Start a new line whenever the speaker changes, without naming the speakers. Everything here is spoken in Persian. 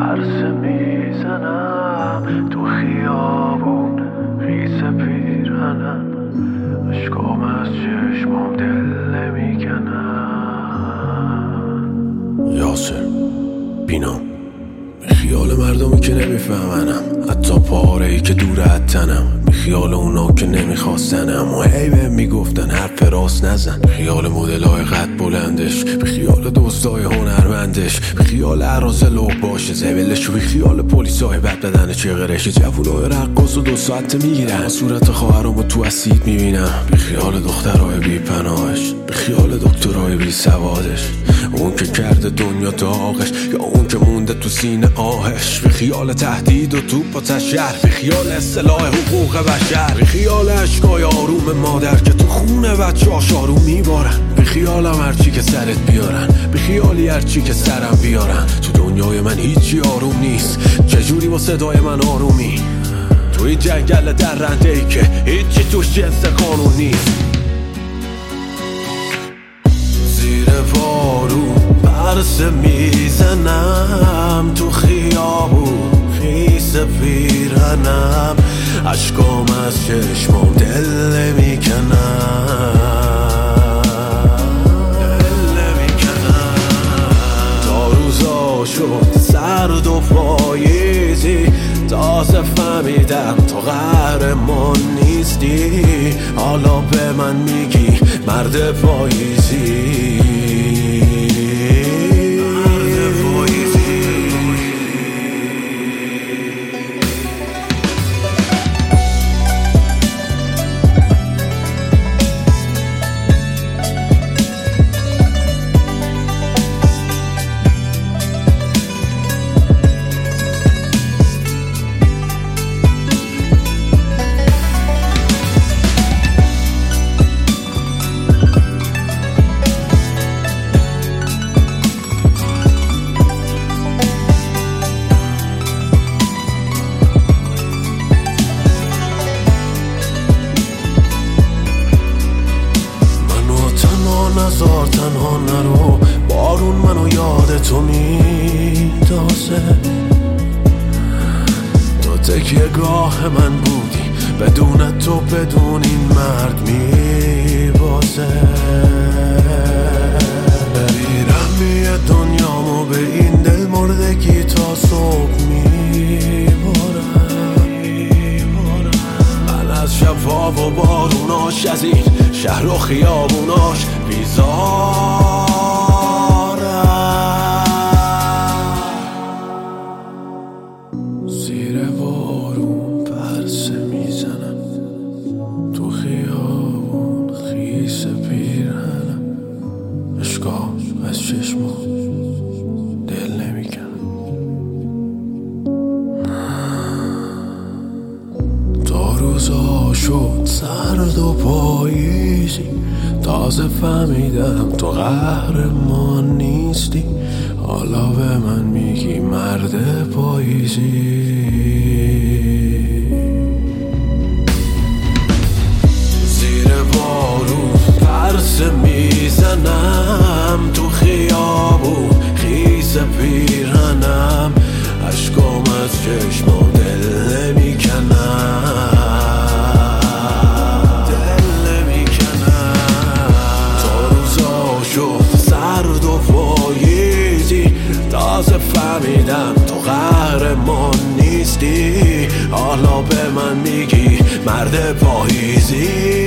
عرصه میزنم تو خیابون خیس پیرهنم اشکام از چشمام دل نمیکنم.
یاسر بینام به خیال مردمی که نمیفهمنم، حتی پاره‌ای که دور از تنم، به خیال اونا که نمیخواستنم و هی بهم میگفتن حرف راست نزن، به خیال مدلای قد بلندش، به خیال دزدای هنرمندش، به خیال عراض لوح باشه زبلش، و به خیال پلیسای بد بدن چغرش، جوونای رقاص و 2 ساعت میگیرن صورت خواهرامو تو اسید میبینم، به خیال دخترای بی پناهش، به خیال دکترای بی سوادش، اون که کرده دنیا داغش یا اون که مونده تو سینه آهش، به خیال تهدید و توپ و تشهر، به خیال اصلاح حقوق بشر، به خیال اشکای آروم مادر که تو خونه بچه‌هاش آروم میبارن، به خیالم هرچی که سرت بیارن، به خیالی هرچی که سرم بیارن، تو دنیای من هیچی آروم نیست، چجوری با صدای من آرومی تو این جنگل درنده‌ای که هیچی توش جنس قانون نیست. زیر بارون عرصه میزنم تو خیابون خیس پیرهنم اشکام از چشمام دل نمیکنم. تا روزا شد سرد و پاییزی تازه فهمیدم تو قهرمان نیستی، حالا به من میگی مرد پاییزی. نزار تنها نرو، بارون منو یاد تو میدازه، تو تکیه گاه من بودی، بدون تو بدون این مرد میبازه، بیرحمی دنیامو به این دل مردگی تا صبح میبارم. من از شب‌ها و باروناش، از این شهر و خیابوناش بیزارم. زیر بارون پرسه میزنم تو خیابون خیس پیرهنم اشکام از چشمام دل نمیکنم. تا روزا شد سرد و پاییزی تازه فهمیدم تو قهرمان نیستی، حالا به من میگی مرد پاییزی. زیر بارون پرسه میزنم تو خیابون خیس پیرهنم اشکام از چشمام دل نمیکنم. سرد و پاییزی تازه فهمیدم تو قهرمان نیستی، حالا به من میگی مرد پاییزی.